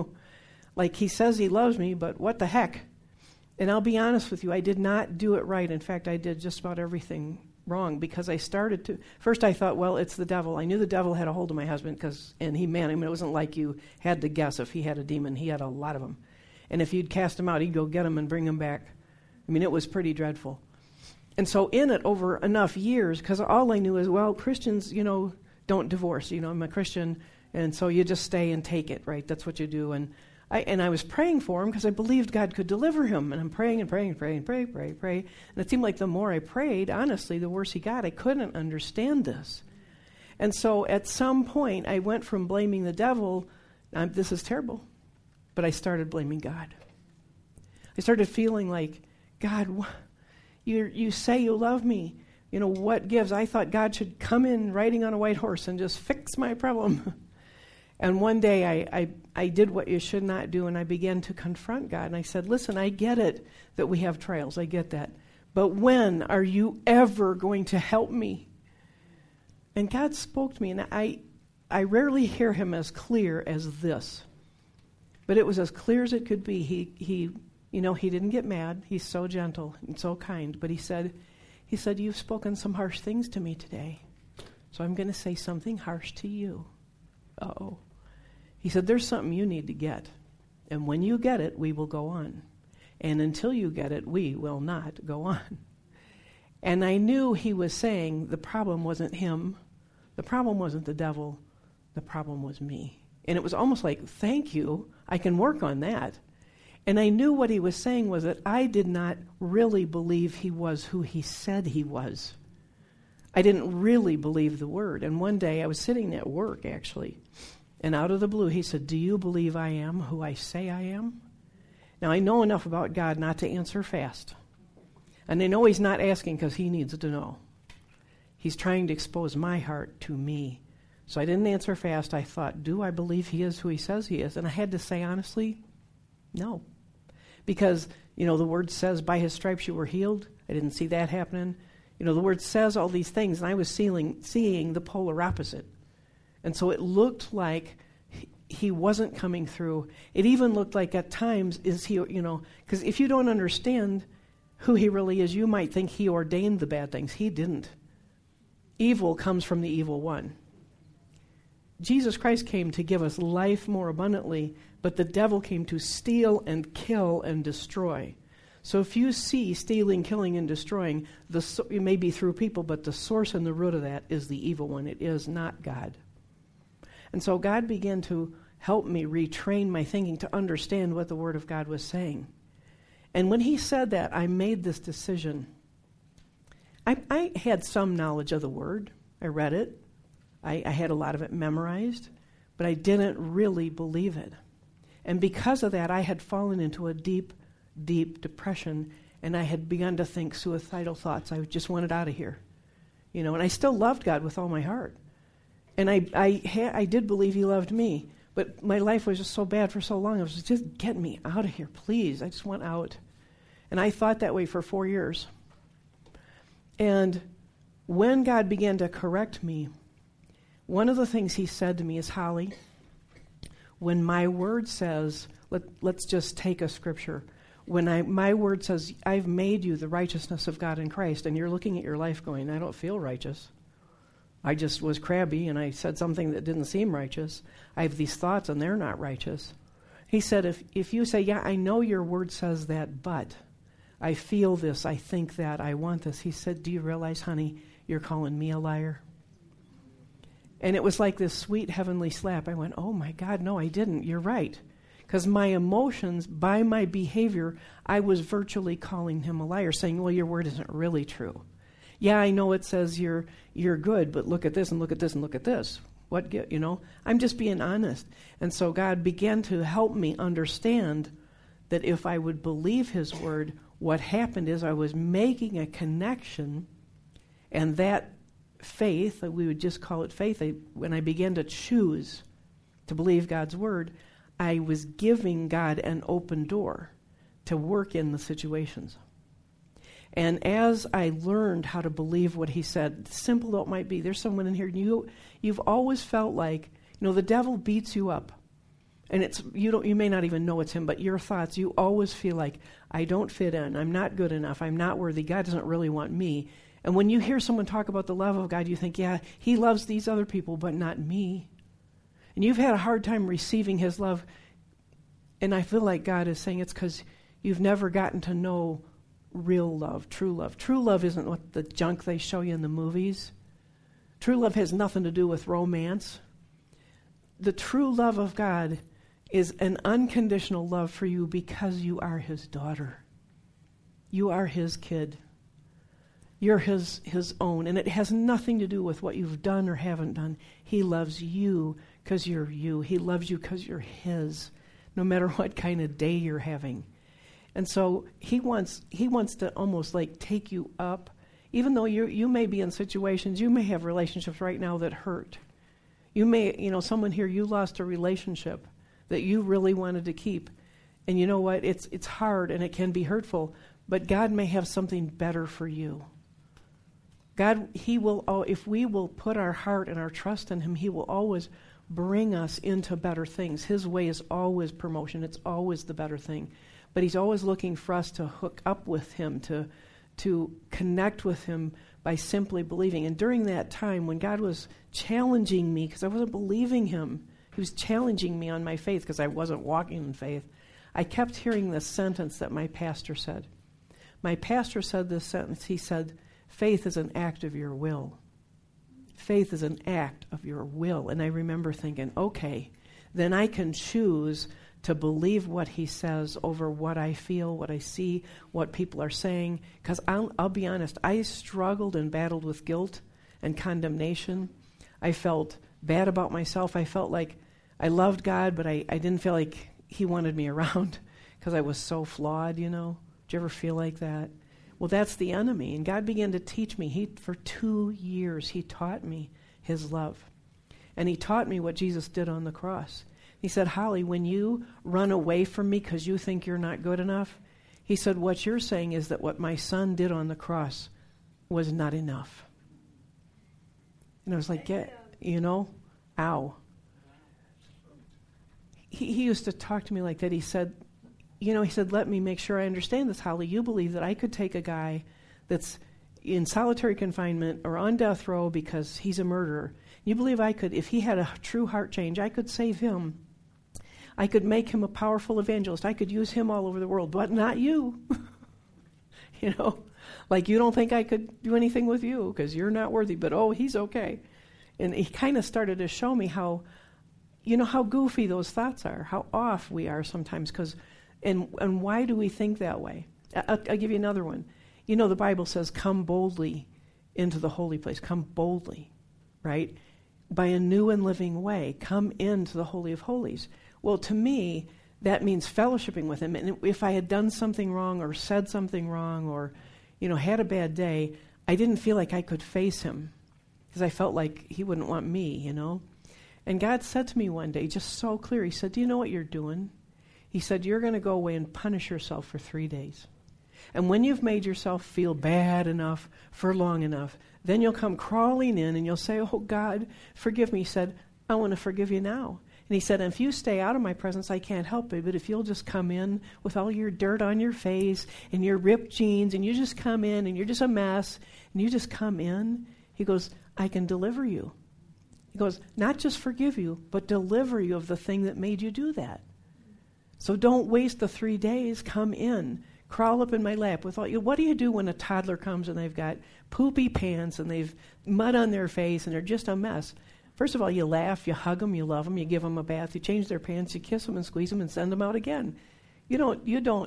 Like he says he loves me, but what the heck? And I'll be honest with you, I did not do it right. In fact, I did just about everything wrong because I started to. First, I thought, well, it's the devil. I knew the devil had a hold of my husband and he man him. It wasn't like you had to guess if he had a demon. He had a lot of them. And if you'd cast him out, he'd go get him and bring him back. I mean, it was pretty dreadful. And so in it over enough years, because all I knew is, well, Christians, don't divorce. I'm a Christian, and so you just stay and take it, right? That's what you do. And I was praying for him because I believed God could deliver him. And I'm praying and praying and praying and pray. And it seemed like the more I prayed, honestly, the worse he got. I couldn't understand this. And so at some point, I went from blaming the devil, this is terrible, but I started blaming God. I started feeling like, God, you say you love me. What gives? I thought God should come in riding on a white horse and just fix my problem. And one day I did what you should not do, and I began to confront God. And I said, listen, I get it that we have trials. I get that. But when are you ever going to help me? And God spoke to me, and I rarely hear him as clear as this. But it was as clear as it could be. He didn't get mad. He's so gentle and so kind. But he said, you've spoken some harsh things to me today. So I'm going to say something harsh to you. Uh-oh. He said, there's something you need to get. And when you get it, we will go on. And until you get it, we will not go on. And I knew he was saying the problem wasn't him. The problem wasn't the devil. The problem was me. And it was almost like, thank you, I can work on that. And I knew what he was saying was that I did not really believe he was who he said he was. I didn't really believe the word. And one day I was sitting at work, actually, and out of the blue he said, do you believe I am who I say I am? Now, I know enough about God not to answer fast. And I know he's not asking because he needs to know. He's trying to expose my heart to me. So I didn't answer fast. I thought, do I believe he is who he says he is? And I had to say honestly, no. Because, the word says by his stripes you were healed. I didn't see that happening. The word says all these things, and I was seeing the polar opposite. And so it looked like he wasn't coming through. It even looked like at times, because if you don't understand who he really is, you might think he ordained the bad things. He didn't. Evil comes from the evil one. Jesus Christ came to give us life more abundantly, but the devil came to steal and kill and destroy. So if you see stealing, killing, and destroying, it may be through people, but the source and the root of that is the evil one. It is not God. And so God began to help me retrain my thinking to understand what the Word of God was saying. And when he said that, I made this decision. I had some knowledge of the Word. I read it. I had a lot of it memorized, but I didn't really believe it. And because of that, I had fallen into a deep, deep depression, and I had begun to think suicidal thoughts. I just wanted out of here. And I still loved God with all my heart. And I did believe he loved me, but my life was just so bad for so long. I was just get me out of here, please. I just want out. And I thought that way for 4 years. And when God began to correct me, one of the things he said to me is, Holly, when my word says, let's just take a scripture. When my word says, I've made you the righteousness of God in Christ, and you're looking at your life going, I don't feel righteous. I just was crabby, and I said something that didn't seem righteous. I have these thoughts, and they're not righteous. He said, if you say, yeah, I know your word says that, but I feel this, I think that, I want this. He said, do you realize, honey, you're calling me a liar? And it was like this sweet heavenly slap. I went, oh my God, no, I didn't. You're right. Because my emotions, by my behavior, I was virtually calling him a liar, saying, well, your word isn't really true. Yeah, I know it says you're good, but look at this and look at this and look at this. I'm just being honest. And so God began to help me understand that if I would believe his word, what happened is I was making a connection, and that faith, we would just call it faith, when I began to choose to believe God's word, I was giving God an open door to work in the situations. And as I learned how to believe what he said, simple though it might be, there's someone in here, you've always felt like, The devil beats you up. And you may not even know it's him, but your thoughts, you always feel like, I don't fit in, I'm not good enough, I'm not worthy, God doesn't really want me. And when you hear someone talk about the love of God, you think, yeah, he loves these other people, but not me. And you've had a hard time receiving his love. And I feel like God is saying it's because you've never gotten to know real love, true love. True love isn't what the junk they show you in the movies. True love has nothing to do with romance. The true love of God is an unconditional love for you because you are his daughter. You are his kid. You're his own. And it has nothing to do with what you've done or haven't done. He loves you because you're you. He loves you because you're his, no matter what kind of day you're having. And so he wants to almost like take you up. Even though you may be in situations, you may have relationships right now that hurt. You may, someone here, you lost a relationship that you really wanted to keep. And you know what? It's hard and it can be hurtful, but God may have something better for you. God, if we will put our heart and our trust in him, he will always bring us into better things. His way is always promotion. It's always the better thing. But he's always looking for us to hook up with him, to connect with him by simply believing. And during that time when God was challenging me, because I wasn't believing him, he was challenging me on my faith because I wasn't walking in faith, I kept hearing this sentence that my pastor said. My pastor said this sentence. He said, faith is an act of your will. Faith is an act of your will. And I remember thinking, okay, then I can choose to believe what he says over what I feel, what I see, what people are saying. Because I'll be honest, I struggled and battled with guilt and condemnation. I felt bad about myself. I felt like I loved God, but I didn't feel like he wanted me around because I was so flawed, Did you ever feel like that? Well, that's the enemy. And God began to teach me. For 2 years, he taught me his love. And he taught me what Jesus did on the cross. He said, Holly, when you run away from me because you think you're not good enough, he said, what you're saying is that what my son did on the cross was not enough. And I was like, ow. He used to talk to me like that. He said, let me make sure I understand this, Holly. You believe that I could take a guy that's in solitary confinement or on death row because he's a murderer. You believe I could, if he had a true heart change, I could save him. I could make him a powerful evangelist. I could use him all over the world, but not you. Like you don't think I could do anything with you because you're not worthy, but he's okay. And he kind of started to show me how goofy those thoughts are, how off we are sometimes, and why do we think that way? I'll give you another one. The Bible says, come boldly into the holy place. Come boldly, right? By a new and living way. Come into the Holy of Holies. Well, to me, that means fellowshipping with him. And if I had done something wrong or said something wrong or, had a bad day, I didn't feel like I could face him because I felt like he wouldn't want me, And God said to me one day, just so clear, he said, do you know what you're doing? He said, you're going to go away and punish yourself for 3 days. And when you've made yourself feel bad enough for long enough, then you'll come crawling in and you'll say, oh, God, forgive me. He said, I want to forgive you now. And he said, if you stay out of my presence, I can't help it. But if you'll just come in with all your dirt on your face and your ripped jeans, and you just come in and you're just a mess, and you just come in, he goes, I can deliver you. He goes, not just forgive you, but deliver you of the thing that made you do that. So don't waste the 3 days. Come in. Crawl up in my lap with all you. What do you do when a toddler comes and they've got poopy pants and they've mud on their face and they're just a mess? First of all, you laugh, you hug them, you love them, you give them a bath, you change their pants, you kiss them and squeeze them and send them out again. You don't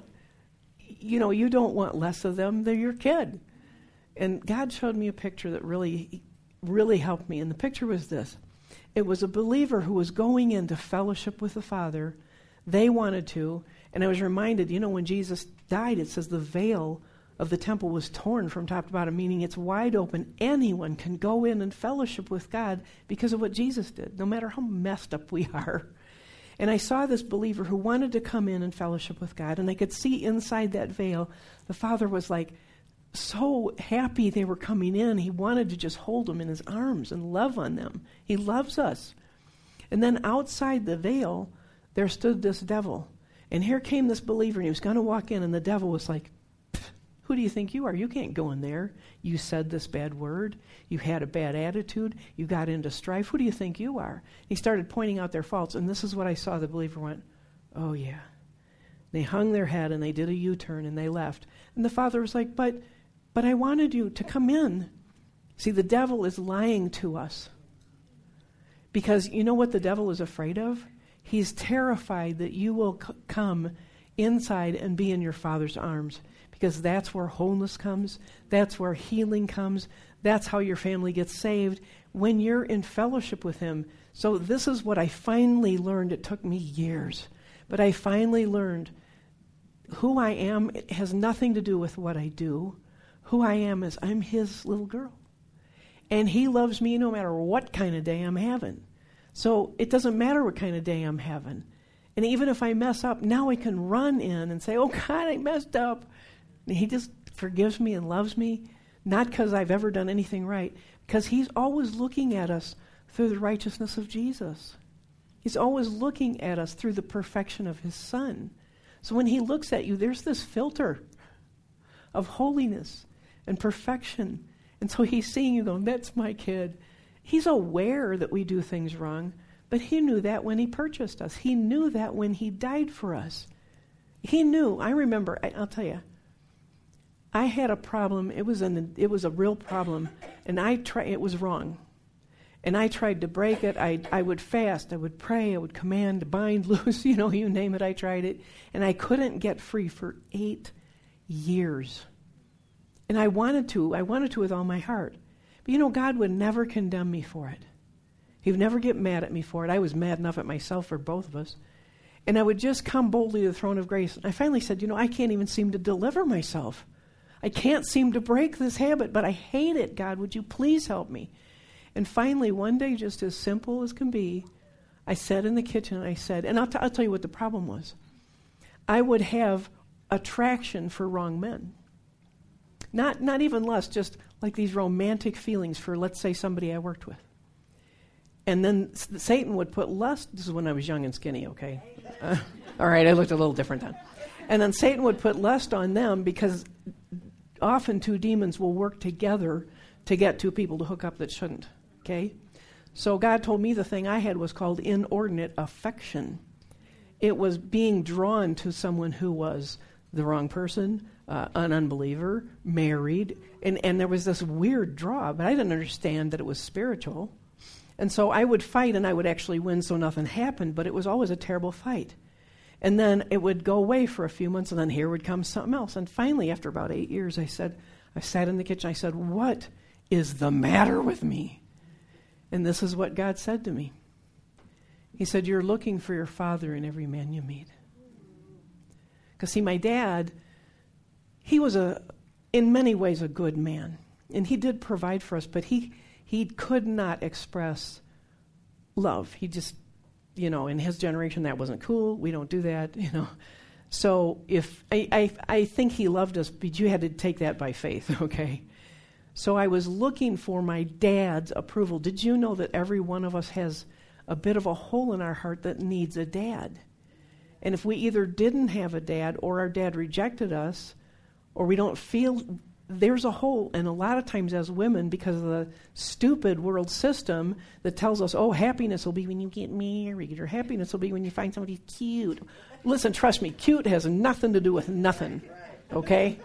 want less of them. They're your kid. And God showed me a picture that really, really helped me. And the picture was this. It was a believer who was going into fellowship with the Father. They wanted to. And I was reminded, when Jesus died, it says the veil of the temple was torn from top to bottom, meaning it's wide open. Anyone can go in and fellowship with God because of what Jesus did, no matter how messed up we are. And I saw this believer who wanted to come in and fellowship with God, and I could see inside that veil, the Father was like so happy they were coming in. He wanted to just hold them in his arms and love on them. He loves us. And then outside the veil, there stood this devil. And here came this believer, and he was going to walk in, and the devil was like, who do you think you are? You can't go in there. You said this bad word. You had a bad attitude. You got into strife. Who do you think you are? He started pointing out their faults, and this is what I saw. The believer went, oh, yeah. They hung their head, and they did a U-turn, and they left. And the father was like, but I wanted you to come in. See, the devil is lying to us. Because you know what the devil is afraid of? He's terrified that you will come inside and be in your Father's arms, because that's where wholeness comes. That's where healing comes. That's how your family gets saved, when you're in fellowship with him. So this is what I finally learned. It took me years, but I finally learned who I am. It has nothing to do with what I do. Who I am is I'm his little girl. And he loves me no matter what kind of day I'm having. So it doesn't matter what kind of day I'm having. And even if I mess up, now I can run in and say, oh God, I messed up. And he just forgives me and loves me, not because I've ever done anything right, because he's always looking at us through the righteousness of Jesus. He's always looking at us through the perfection of his Son. So when he looks at you, there's this filter of holiness and perfection. And so he's seeing you going, that's my kid. He's aware that we do things wrong, but he knew that when he purchased us. He knew that when he died for us. He knew. I remember, I'll tell you, I had a problem. It was a real problem, and it was wrong. And I tried to break it. I would fast. I would pray. I would command, bind, loose, you name it. I tried it. And I couldn't get free for 8 years. And I wanted to with all my heart. But God would never condemn me for it. He would never get mad at me for it. I was mad enough at myself for both of us. And I would just come boldly to the throne of grace. And I finally said, I can't even seem to deliver myself. I can't seem to break this habit, but I hate it. God, would you please help me? And finally, one day, just as simple as can be, I sat in the kitchen and I said, and I'll tell you what the problem was. I would have attraction for wrong men. Not even lust, just like these romantic feelings for, let's say, somebody I worked with. And then Satan would put lust, this is when I was young and skinny, okay? All right, I looked a little different then. And then Satan would put lust on them, because often 2 demons will work together to get 2 people to hook up that shouldn't, okay? So God told me the thing I had was called inordinate affection. It was being drawn to someone who was the wrong person, an unbeliever, married, and there was this weird draw, but I didn't understand that it was spiritual. And so I would fight, and I would actually win, so nothing happened, but it was always a terrible fight. And then it would go away for a few months, and then here would come something else. And finally, after about 8 years, I sat in the kitchen, I said, what is the matter with me? And this is what God said to me. He said, you're looking for your father in every man you meet. Because see, my dad, he was in many ways a good man. And he did provide for us, but he could not express love. He just, in his generation, that wasn't cool. We don't do that, So if I think he loved us, but you had to take that by faith, okay? So I was looking for my dad's approval. Did you know that every one of us has a bit of a hole in our heart that needs a dad? And if we either didn't have a dad, or our dad rejected us, or we don't feel, there's a hole. And a lot of times as women, because of the stupid world system that tells us, oh, happiness will be when you get married, or happiness will be when you find somebody cute. Listen, trust me, cute has nothing to do with nothing, okay?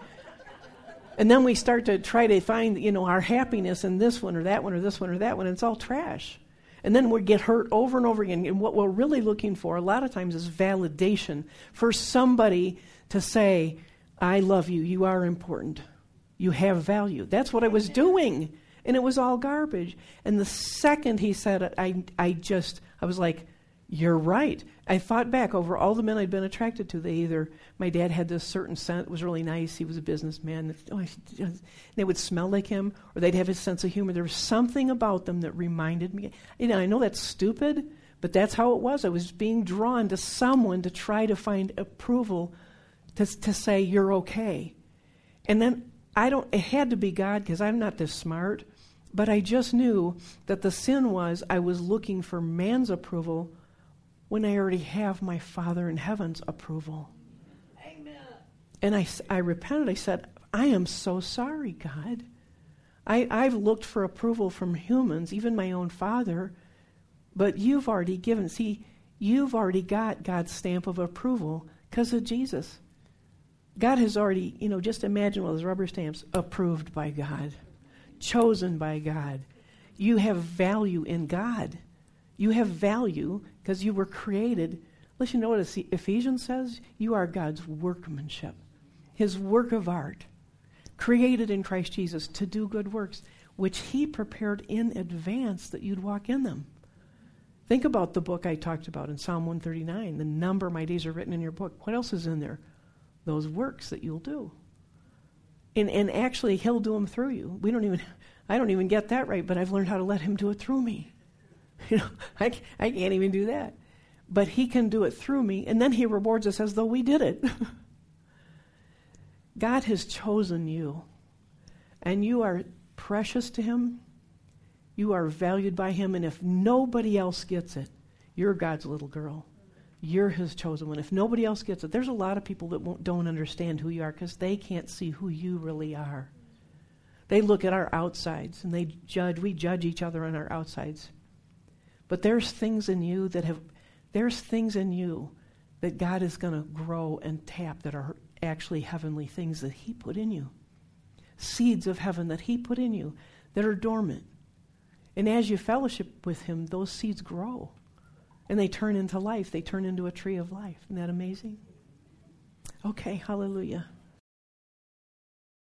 And then we start to try to find, our happiness in this one or that one or this one or that one, and it's all trash. And then we get hurt over and over again. And what we're really looking for a lot of times is validation for somebody to say, I love you, you are important, you have value. That's what I was doing. And it was all garbage. And the second he said it, I was like, you're right. I thought back over all the men I'd been attracted to. My dad had this certain scent, was really nice. He was a businessman. They would smell like him, or they'd have his sense of humor. There was something about them that reminded me. I know that's stupid, but that's how it was. I was being drawn to someone to try to find approval, to say, you're okay. And then it had to be God, because I'm not this smart. But I just knew that the sin was I was looking for man's approval when I already have my Father in heaven's approval. Amen. And I repented. I said, I am so sorry, God. I've looked for approval from humans, even my own father, but you've already given. See, you've already got God's stamp of approval because of Jesus. God has already, just imagine those rubber stamps, approved by God, chosen by God. You have value in God. You have value because you were created. Listen, you know what Ephesians says? You are God's workmanship, his work of art, created in Christ Jesus to do good works, which he prepared in advance that you'd walk in them. Think about the book I talked about in Psalm 139. The number of my days are written in your book. What else is in there? Those works that you'll do. And actually, he'll do them through you. I don't even get that right, but I've learned how to let him do it through me. I can't even do that. But he can do it through me, and then he rewards us as though we did it. God has chosen you, and you are precious to him. You are valued by him, and if nobody else gets it, you're God's little girl. You're his chosen one. If nobody else gets it, there's a lot of people that don't understand who you are because they can't see who you really are. They look at our outsides, and we judge each other on our outsides. But there's things in you that God is going to grow and tap that are actually heavenly things that he put in you. Seeds of heaven that he put in you that are dormant. And as you fellowship with him, those seeds grow. And they turn into life. They turn into a tree of life. Isn't that amazing? Okay, hallelujah.